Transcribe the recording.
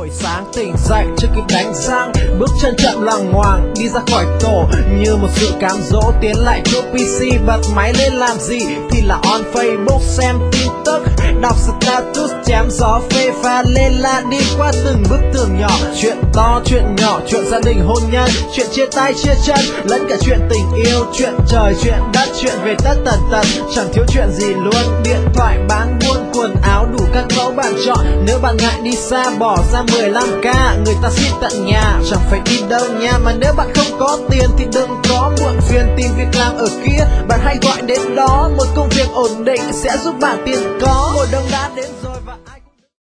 Buổi sáng tỉnh dậy chưa kịp đánh răng, bước chân chậm loằng ngoằng đi ra khỏi tổ như một sự cám dỗ. Tiến lại chỗ PC bật máy lên làm gì thì là on Facebook xem tin tức, đọc status chém gió phê pha lên la đi qua từng bức tường nhỏ. Chuyện to chuyện nhỏ, chuyện gia đình hôn nhân, chuyện chia tay chia chân, lẫn cả chuyện tình yêu, chuyện trời chuyện đất, chuyện về tất tần tật, chẳng thiếu chuyện gì luôn. Điện thoại bán buôn quần áo đủ các mẫu bạn chọn, nếu bạn ngại đi xa bỏ ra 15k người ta ship tận nhà, chẳng phải đi đâu nha. Mà nếu bạn không có tiền thì đừng có muộn phiền tìm việc làm ở kia, bạn hãy gọi đến đó. Một công việc ổn định sẽ giúp bạn tiền có. Mùa đông đã đến rồi.